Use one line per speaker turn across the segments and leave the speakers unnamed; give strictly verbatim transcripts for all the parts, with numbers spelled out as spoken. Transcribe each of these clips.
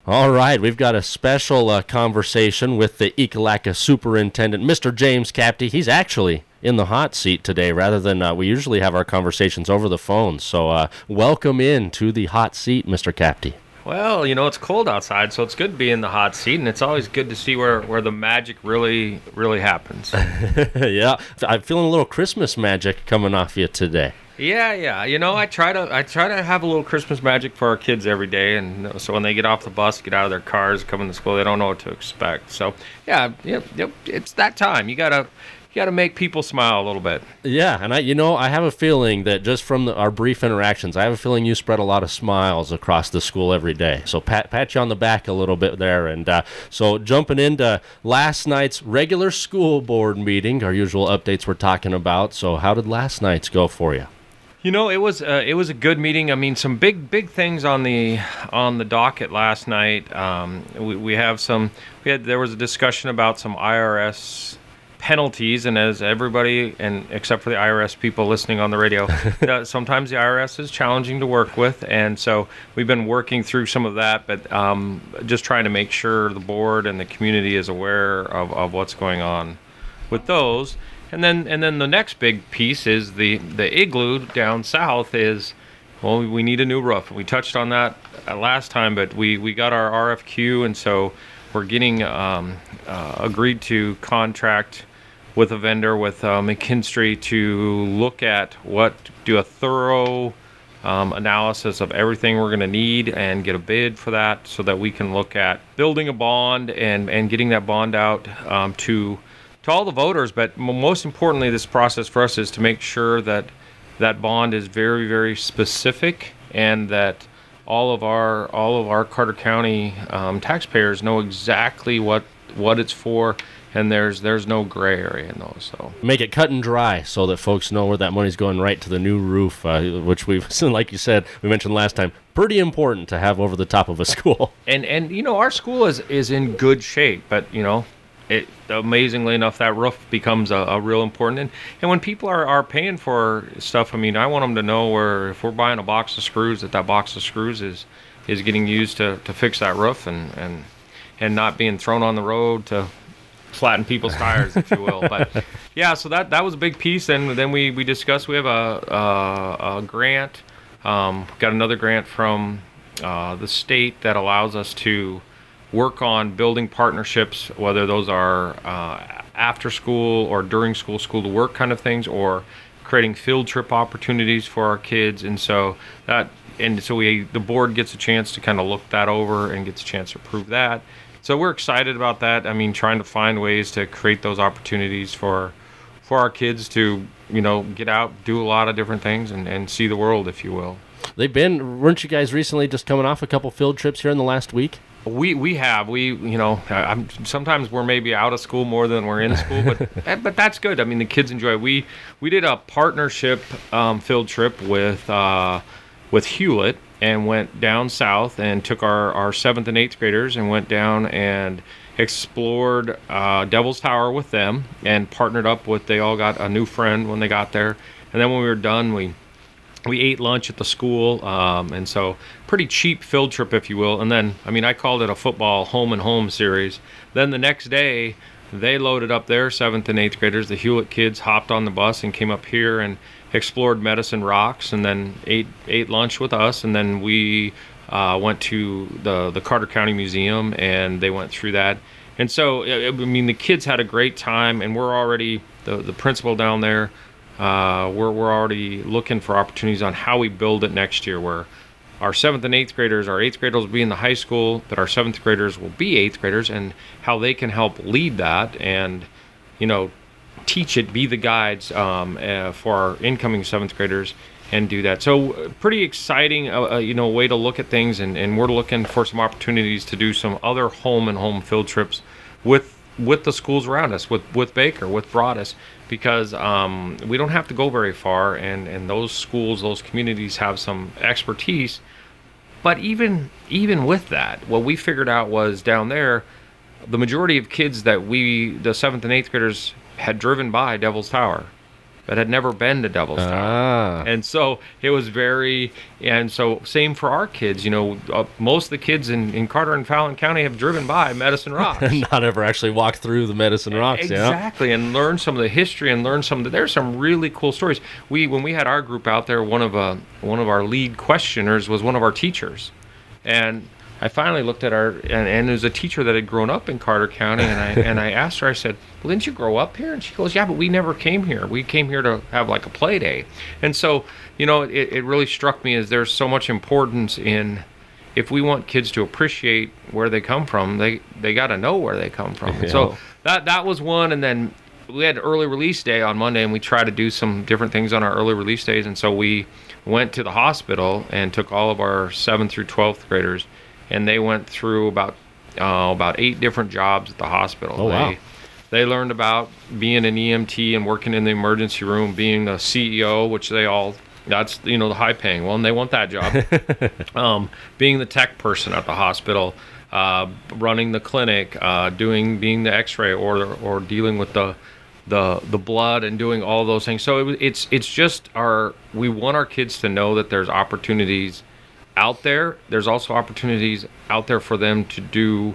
All right, we've got a special uh, conversation with the Ekalaka Superintendent, Mister James Capty. He's actually in the hot seat today rather than uh, we usually have our conversations over the phone. So uh, welcome in to the hot seat, Mister Capty.
Well, you know, it's cold outside, so it's good to be in the hot seat, and it's always good to see where, where the magic really, really happens.
Yeah, I'm feeling a little Christmas magic coming off you today.
Yeah, yeah. You know, I try to I try to have a little Christmas magic for our kids every day, and so when they get off the bus, get out of their cars, come into school, they don't know what to expect. So, yeah, yep, yep. It's that time. You gotta you gotta make people smile a little bit.
Yeah, and I, you know, I have a feeling that just from the, our brief interactions, I have a feeling you spread a lot of smiles across the school every day. So pat pat you on the back a little bit there, and uh, so jumping into last night's regular school board meeting, our usual updates we're talking about. So how did last night's go for you?
You know, it was uh, it was a good meeting. I mean, some big big things on the on the docket last night. Um, we we have some. We had there was a discussion about some I R S penalties, and as everybody, and except for the I R S people listening on the radio, uh, sometimes the I R S is challenging to work with, and so we've been working through some of that. But um, just trying to make sure the board and the community is aware of, of what's going on with those. And then and then the next big piece is the, the igloo down south is, well, we need a new roof. We touched on that last time, but we, we got our R F Q, and so we're getting um, uh, agreed to contract with a vendor, with uh, McKinstry, to look at what, do a thorough um, analysis of everything we're going to need and get a bid for that so that we can look at building a bond and, and getting that bond out um, to... to all the voters. But most importantly, this process for us is to make sure that that bond is very, very specific, and that all of our all of our Carter County um, taxpayers know exactly what what it's for, and there's there's no gray area in those. So
make it cut and dry so that folks know where that money's going right to the new roof, uh, which we've, like you said, we mentioned last time, pretty important to have over the top of a school.
And and you know, our school is is in good shape, but you know. It, amazingly enough, that roof becomes a, a real important. And, and when people are, are paying for stuff, I mean, I want them to know where if we're buying a box of screws, that that box of screws is is getting used to, to fix that roof, and, and and not being thrown on the road to flatten people's tires, if you will. But yeah, so that that was a big piece. And then we, we discussed, we have a, a, a grant, um, got another grant from uh, the state that allows us to work on building partnerships, whether those are uh, after school or during school, school to work kind of things, or creating field trip opportunities for our kids. And so that, and so we, the board gets a chance to kind of look that over and gets a chance to approve that. So we're excited about that. I mean, trying to find ways to create those opportunities for, for our kids to, you know, get out, do a lot of different things, and, and see the world, if you will.
They've been, weren't you guys recently just coming off a couple field trips here in the last week?
We we have we you know I'm, sometimes we're maybe out of school more than we're in school, but but that's good. I mean, the kids enjoy it. We we did a partnership um, field trip with uh, with Hewlett, and went down south and took our, our seventh and eighth graders and went down and explored uh, Devil's Tower with them, and partnered up with, they all got a new friend when they got there. And then when we were done, we we ate lunch at the school, um, and so pretty cheap field trip, if you will. And then, I mean, I called it a football home and home series. Then the next day, they loaded up their seventh and eighth graders. The Hewlett kids hopped on the bus and came up here and explored Medicine Rocks, and then ate ate lunch with us. And then we uh, went to the the Carter County Museum, and they went through that. And so, I mean, the kids had a great time, and we're already, the the principal down there, Uh, we're we're already looking for opportunities on how we build it next year, where our seventh and eighth graders, our eighth graders will be in the high school, but our seventh graders will be eighth graders, and how they can help lead that and, you know, teach it, be the guides um, uh, for our incoming seventh graders, and do that. So uh, pretty exciting, uh, uh, you know, way to look at things, and, and we're looking for some opportunities to do some other home and home field trips with with the schools around us, with, with Baker, with Broadus, because um, we don't have to go very far, and, and those schools, those communities have some expertise. But even even with that, what we figured out was down there, the majority of kids that we, the seventh and eighth graders, had driven by Devil's Tower. but had never been to Devil's Tower.
Ah.
And so it was very, and so same for our kids. You know, uh, most of the kids in, in Carter and Fallon County have driven by Medicine Rocks.
Not ever actually walked through the Medicine Rocks.
Exactly,
Yeah.
and learn some of the history and learn some of the, there's some really cool stories. We when we had our group out there, one of uh, one of our lead questioners was one of our teachers, and I finally looked at our, and, and it was a teacher that had grown up in Carter County, and I and I asked her, I said, well, didn't you grow up here? And she goes, yeah, but we never came here. We came here to have like a play day. And so, you know, it, it really struck me as there's so much importance in, if we want kids to appreciate where they come from, they, they got to know where they come from.
Yeah.
So that that was one, and then we had early release day on Monday, and we tried to do some different things on our early release days, and so we went to the hospital and took all of our seventh through twelfth graders, and they went through about uh, about eight different jobs at the hospital.
Oh, wow.
They, they learned about being an E M T and working in the emergency room, being a C E O, which they all, that's, you know, the high-paying one. They want that job. um, being the tech person at the hospital, uh, running the clinic, uh, doing being the X-ray, or or dealing with the the the blood and doing all those things. So it, it's it's just our, we want our kids to know that there's opportunities out there. There's also opportunities out there for them to do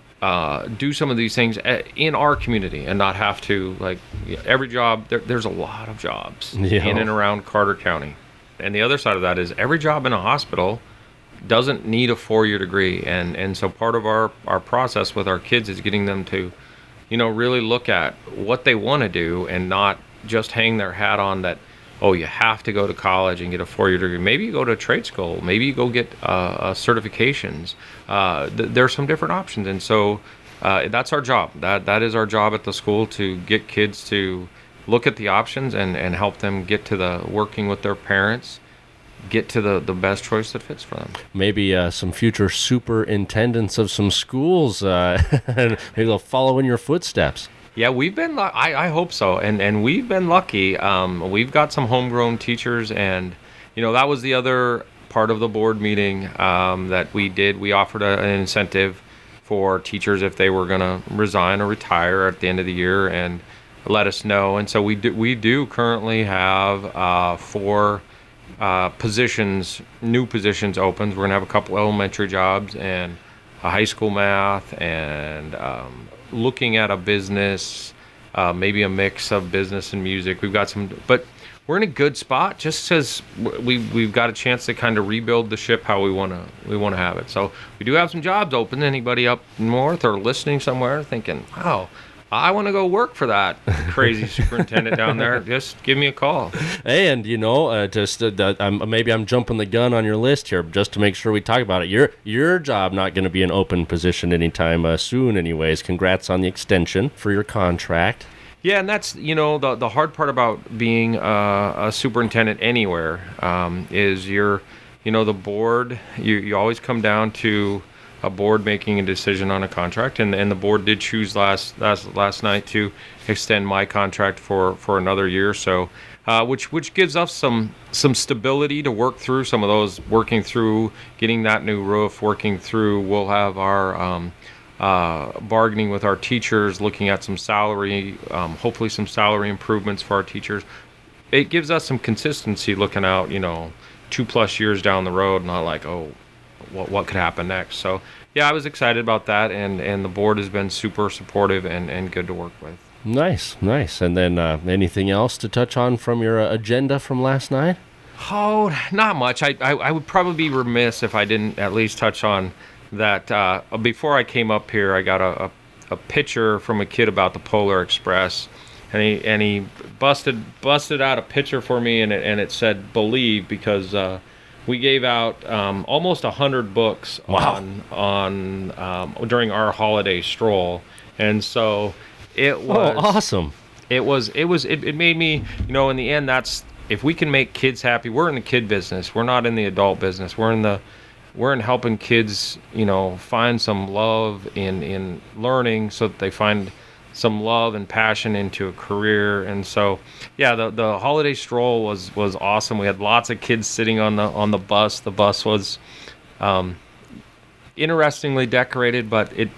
uh, do some of these things in our community and not have to, like, every job. There, there's a lot of jobs
Yeah.
in and around Carter County. And the other side of that is every job in a hospital doesn't need a four-year degree. And, and so part of our, our process with our kids is getting them to, you know, really look at what they want to do and not just hang their hat on that, oh, you have to go to college and get a four-year degree. Maybe you go to a trade school. Maybe you go get uh, uh, certifications. Uh, th- there are some different options. And so uh, that's our job. That That is our job at the school, to get kids to look at the options and, and help them get to the working with their parents, get to the, the best choice that fits for them.
Maybe uh, some future superintendents of some schools, uh, maybe they'll follow in your footsteps.
Yeah, we've been, lu- I, I hope so. And and we've been lucky. Um, we've got some homegrown teachers, and, you know, that was the other part of the board meeting um, that we did. We offered a, an incentive for teachers if they were going to resign or retire at the end of the year, and let us know. And so we do, we do currently have uh, four uh, positions, new positions open. We're going to have a couple elementary jobs and a high school math, and um, looking at a business, uh, maybe a mix of business and music. We've got some, but we're in a good spot just because we we've got a chance to kind of rebuild the ship how we want to we want to have it. So we do have some jobs open. Anybody up north or listening somewhere thinking, wow, I want to go work for that crazy superintendent down there, just give me a call.
And, you know, uh, just uh, um, maybe I'm jumping the gun on your list here, just to make sure we talk about it. Your your job not going to be an open position anytime uh, soon anyways. Congrats on the extension for your contract.
Yeah, and that's, you know, the the hard part about being uh, a superintendent anywhere um, is you're, you know, the board, you, you always come down to a board making a decision on a contract, and and the board did choose last last last night to extend my contract for for another year or so, uh, which which gives us some some stability to work through some of those, working through getting that new roof, working through, we'll have our um, uh, bargaining with our teachers, looking at some salary, um, hopefully some salary improvements for our teachers. It gives us some consistency looking out, you know, two plus years down the road, not like, oh, what what could happen next. So yeah, I was excited about that, and and the board has been super supportive and and good to work with.
Nice, nice. And then uh, anything else to touch on from your uh, agenda from last night?
Oh, not much. I, I I would probably be remiss if I didn't at least touch on that. Uh, before I came up here, I got a, a a picture from a kid about the Polar Express, and he and he busted busted out a picture for me, and it and it said "Believe," because uh, we gave out um, almost a hundred books
Wow.
on on um, during our holiday stroll, and so it was
Oh, awesome.
it was it was it, it made me, you know, in the end, that's, if we can make kids happy. We're in the kid business, we're not in the adult business. We're in the we're in helping kids, you know, find some love in in learning, so that they find some love and passion into a career. And so yeah, the the holiday stroll was was awesome. We had lots of kids sitting on the on the bus. The bus was um interestingly decorated, but it it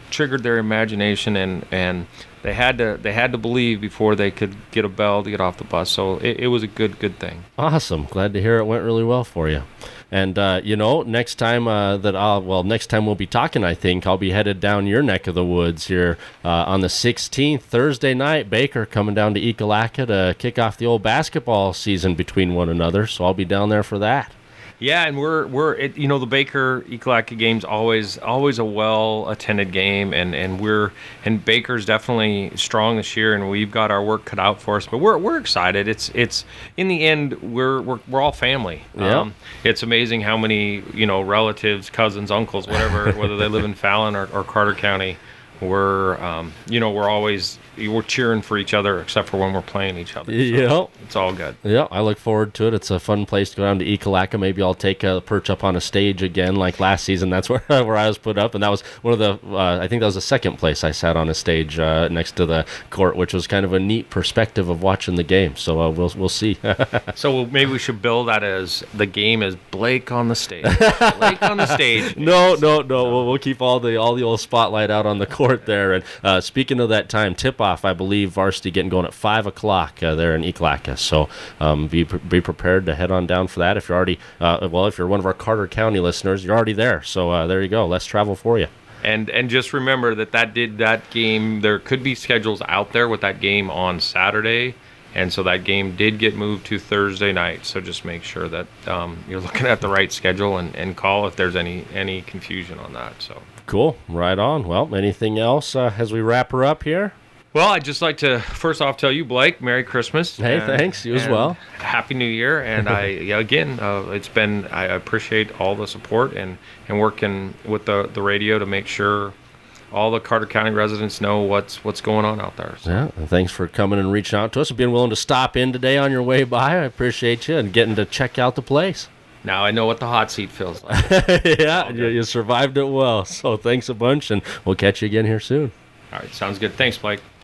triggered their imagination, and and they had to they had to believe before they could get a bell to get off the bus. So it, it was a good good thing.
Awesome. Glad to hear it went really well for you. And, uh, you know, next time uh, that I'll, well, next time we'll be talking, I think, I'll be headed down your neck of the woods here uh, on the sixteenth, Thursday night. Baker coming down to Ekalaka to kick off the old basketball season between one another. So I'll be down there for that.
Yeah, and we're we're it, you know, the Baker Ekalaka game's always always a well attended game, and, and we're and Baker's definitely strong this year, and we've got our work cut out for us. But we're we're excited. It's it's in the end we're we're we're all family.
Yeah.
Um, it's amazing how many, you know, relatives, cousins, uncles, whatever, whether they live in Fallon or, or Carter County, we're um, you know, we're always we're cheering for each other, except for when we're playing each other. So
Yeah.
it's, it's all good.
Yeah, I look forward to it. It's a fun place to go down to Ekalaka. Maybe I'll take a perch up on a stage again like last season. That's where where I was put up, and that was one of the, uh, I think that was the second place I sat on a stage uh, next to the court, which was kind of a neat perspective of watching the game. So uh, we'll we'll see.
So we'll, maybe we should build that as the game is Blake on the stage. Blake on the stage.
No, no, no. We'll, we'll keep all the all the old spotlight out on the court there. And uh, speaking of that time, tip-off, I believe varsity getting going at five o'clock uh, there in Ekalaka. So um, be be prepared to head on down for that. If you're already, uh, well, if you're one of our Carter County listeners, you're already there. So uh, there you go. Less travel for you.
And and just remember that that did that game. There could be schedules out there with that game on Saturday, and so that game did get moved to Thursday night. So just make sure that um, you're looking at the right schedule, and, and call if there's any any confusion on that. So
cool, right on. Well, anything else uh, as we wrap her up here?
Well, I'd just like to first off tell you, Blake, Merry Christmas.
Hey,
and,
thanks. You as well.
Happy New Year. And I, yeah, again, uh, it's been, I appreciate all the support and, and working with the, the radio to make sure all the Carter County residents know what's what's going on out there. So.
Yeah, and thanks for coming and reaching out to us and being willing to stop in today on your way by. I appreciate you and getting to check out the place.
Now I know what the hot seat feels like.
Yeah, you, you survived it well. So thanks a bunch, and we'll catch you again here soon.
All right, sounds good. Thanks, Blake.